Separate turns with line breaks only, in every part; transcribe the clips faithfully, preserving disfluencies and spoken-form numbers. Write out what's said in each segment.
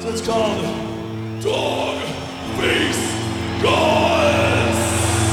So it's called Dog Face Gods.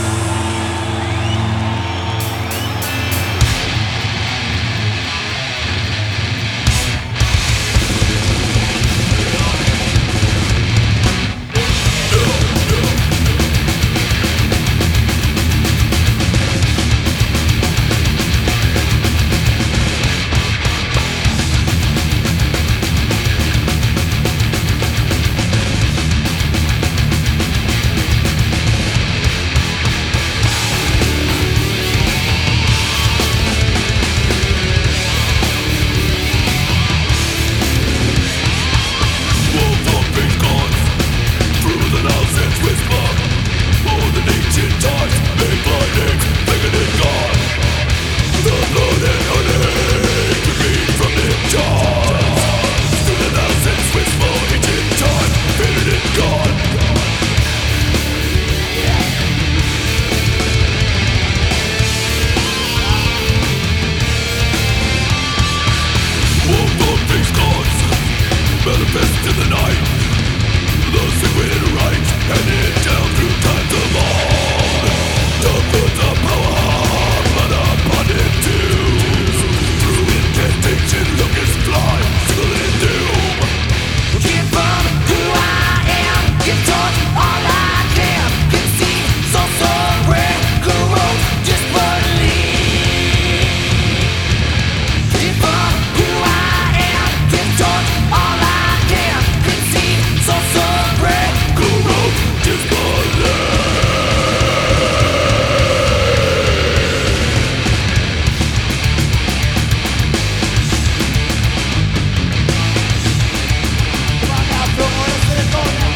Manifest in the night, the secret right, handed down through times of old. To put the power, but upon it too. Through incantation, look is fly, single in doom.
Give up who I am, give taught all I can. Conceive, so so rare, corrode, just believe. Give up who I am, give taught all I can. Conceive, so so rare,
Corrode, just believe.
Come on now, Phil Morris, let it go now.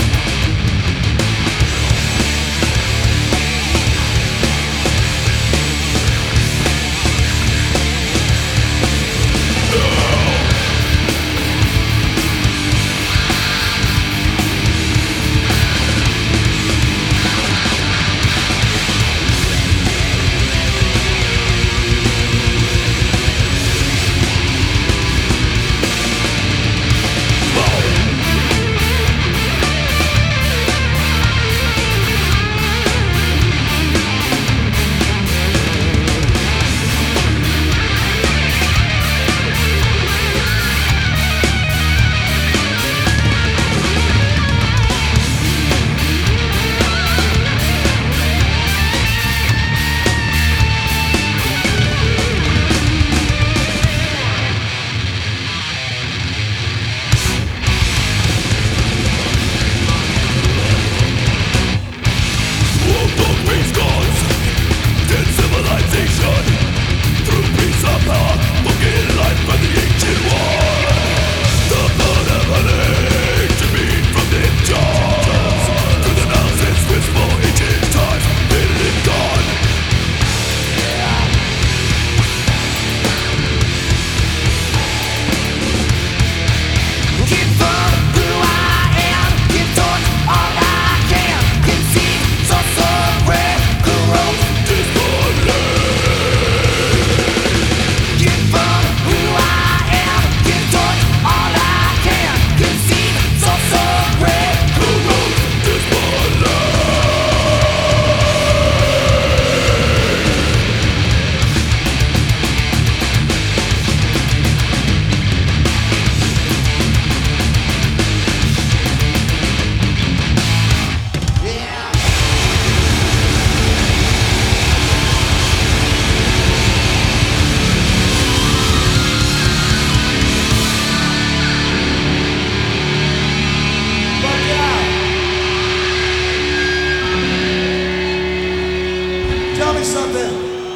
Tell me something.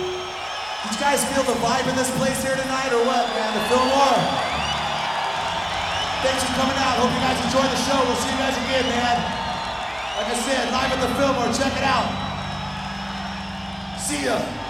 Did you guys feel the vibe in this place here tonight or what, man? The Fillmore? Thanks for coming out. Hope you guys enjoyed the show. We'll see you guys again, man. Like I said, live at the Fillmore. Check it out. See ya.